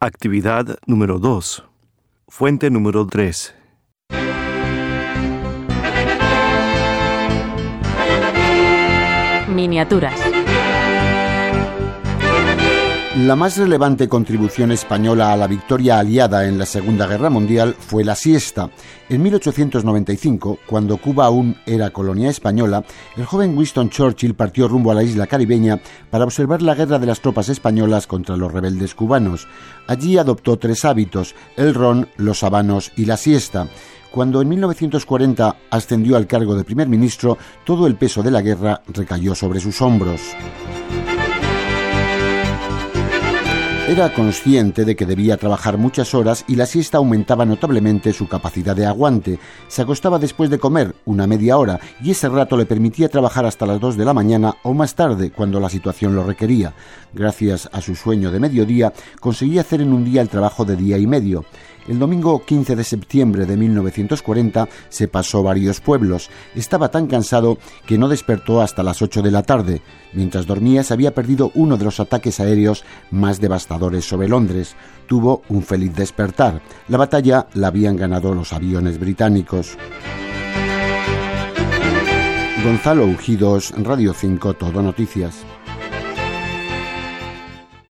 Actividad número 2. Fuente número 3. Miniaturas. La más relevante contribución española a la victoria aliada en la Segunda Guerra Mundial fue la siesta. En 1895, cuando Cuba aún era colonia española, el joven Winston Churchill partió rumbo a la isla caribeña para observar la guerra de las tropas españolas contra los rebeldes cubanos. Allí adoptó 3 hábitos: el ron, los habanos y la siesta. Cuando en 1940 ascendió al cargo de primer ministro, todo el peso de la guerra recayó sobre sus hombros. Era consciente de que debía trabajar muchas horas y la siesta aumentaba notablemente su capacidad de aguante. Se acostaba después de comer, una media hora, y ese rato le permitía trabajar hasta las 2 de la mañana o más tarde, cuando la situación lo requería. Gracias a su sueño de mediodía, conseguía hacer en un día el trabajo de día y medio. El domingo 15 de septiembre de 1940 se pasó varios pueblos. Estaba tan cansado que no despertó hasta las 8 de la tarde. Mientras dormía se había perdido uno de los ataques aéreos más devastadores sobre Londres. Tuvo un feliz despertar. La batalla la habían ganado los aviones británicos. Gonzalo Ujidos, Radio 5, Todo Noticias.